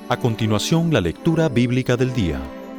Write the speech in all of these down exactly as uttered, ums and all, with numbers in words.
A continuación, la lectura bíblica del día.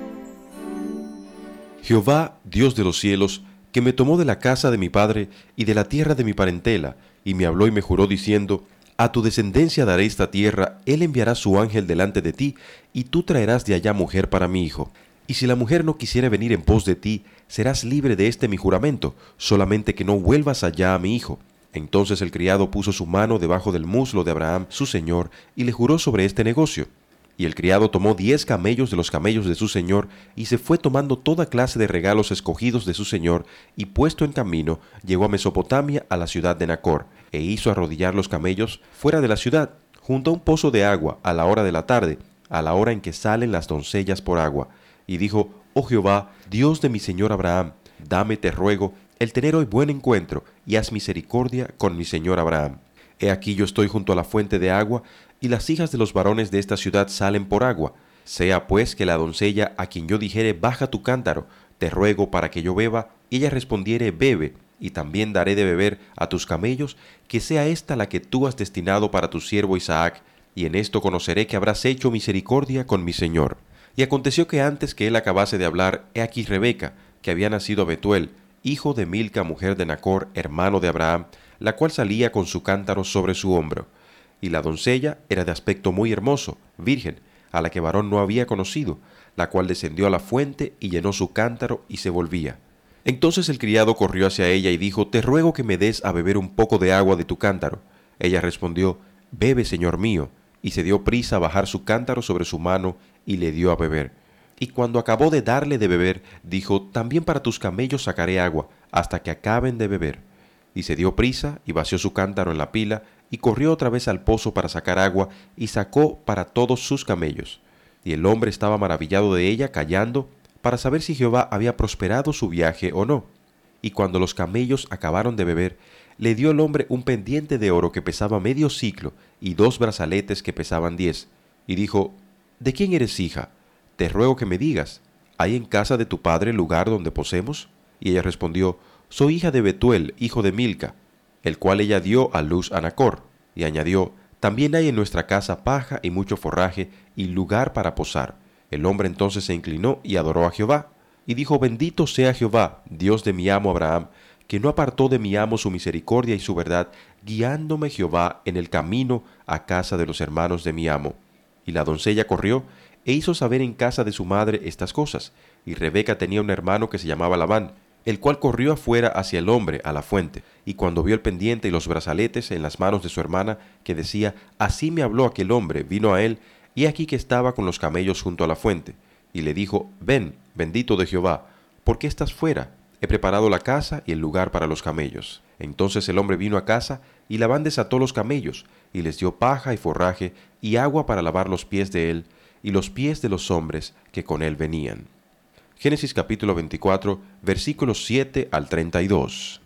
Jehová, Dios de los cielos, que me tomó de la casa de mi padre y de la tierra de mi parentela, y me habló y me juró diciendo: A tu descendencia daré esta tierra, él enviará su ángel delante de ti, y tú traerás de allá mujer para mi hijo. Y si la mujer no quisiere venir en pos de ti, serás libre de este mi juramento, solamente que no vuelvas allá a mi hijo. Entonces el criado puso su mano debajo del muslo de Abraham, su señor, y le juró sobre este negocio. Y el criado tomó diez camellos de los camellos de su señor, y se fue tomando toda clase de regalos escogidos de su señor, y puesto en camino, llegó a Mesopotamia, a la ciudad de Nacor, e hizo arrodillar los camellos fuera de la ciudad, junto a un pozo de agua, a la hora de la tarde, a la hora en que salen las doncellas por agua. Y dijo: Oh Jehová, Dios de mi señor Abraham, dame, te ruego, el tener hoy buen encuentro, y haz misericordia con mi señor Abraham. He aquí yo estoy junto a la fuente de agua, y las hijas de los varones de esta ciudad salen por agua. Sea pues que la doncella a quien yo dijere: baja tu cántaro, te ruego para que yo beba, y ella respondiere: bebe, y también daré de beber a tus camellos, que sea esta la que tú has destinado para tu siervo Isaac, y en esto conoceré que habrás hecho misericordia con mi señor. Y aconteció que antes que él acabase de hablar, he aquí Rebeca, que había nacido a Betuel, hijo de Milca, mujer de Nacor, hermano de Abraham, la cual salía con su cántaro sobre su hombro. Y la doncella era de aspecto muy hermoso, virgen, a la que varón no había conocido, la cual descendió a la fuente y llenó su cántaro y se volvía. Entonces el criado corrió hacia ella y dijo: Te ruego que me des a beber un poco de agua de tu cántaro. Ella respondió: Bebe, señor mío, y se dio prisa a bajar su cántaro sobre su mano y le dio a beber. Y cuando acabó de darle de beber, dijo: También para tus camellos sacaré agua, hasta que acaben de beber. Y se dio prisa y vació su cántaro en la pila, y corrió otra vez al pozo para sacar agua, y sacó para todos sus camellos. Y el hombre estaba maravillado de ella, callando, para saber si Jehová había prosperado su viaje o no. Y cuando los camellos acabaron de beber, le dio el hombre un pendiente de oro que pesaba medio siclo, y dos brazaletes que pesaban diez. Y dijo: ¿De quién eres hija? Te ruego que me digas: ¿hay en casa de tu padre lugar donde posemos? Y ella respondió: Soy hija de Betuel, hijo de Milca, el cual ella dio a luz a Nacor. Y añadió: También hay en nuestra casa paja y mucho forraje, y lugar para posar. El hombre entonces se inclinó y adoró a Jehová, y dijo: Bendito sea Jehová, Dios de mi amo Abraham, que no apartó de mi amo su misericordia y su verdad, guiándome Jehová en el camino a casa de los hermanos de mi amo. Y la doncella corrió e hizo saber en casa de su madre estas cosas. Y Rebeca tenía un hermano que se llamaba Labán, el cual corrió afuera hacia el hombre a la fuente, y cuando vio el pendiente y los brazaletes en las manos de su hermana, que decía: Así me habló aquel hombre, vino a él, y aquí que estaba con los camellos junto a la fuente. Y le dijo: Ven, bendito de Jehová, ¿por qué estás fuera? He preparado la casa y el lugar para los camellos. Entonces el hombre vino a casa, y Labán desató los camellos, y les dio paja y forraje, y agua para lavar los pies de él, y los pies de los hombres que con él venían. Génesis capítulo veinticuatro, versículos siete al treinta y dos.